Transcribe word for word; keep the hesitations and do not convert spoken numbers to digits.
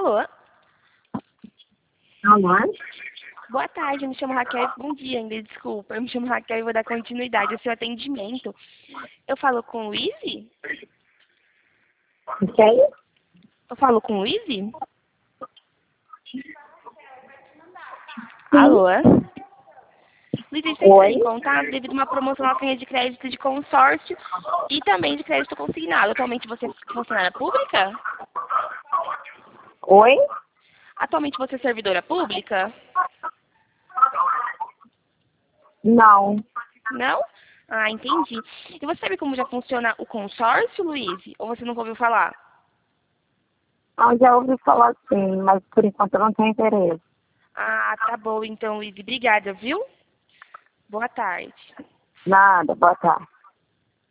Alô? Alô? Boa tarde, eu me chamo Raquel. Bom dia ainda, desculpa. Eu me chamo Raquel e vou dar continuidade ao seu atendimento. Eu falo com o Luiz? Quem? Eu falo com o Luiz? Alô? Luiz, a gente está Oi? em contato devido a uma promoção na linha de crédito de consórcio e também de crédito consignado. Atualmente você é funcionária pública? Oi? Atualmente você é servidora pública? Não. Não? Ah, entendi. E você sabe como já funciona o consórcio, Luiz? Ou você nunca ouviu falar? Eu já ouvi falar sim, mas por enquanto eu não tenho interesse. Ah, tá bom então, Luiz. Obrigada, viu? Boa tarde. Nada, boa tarde.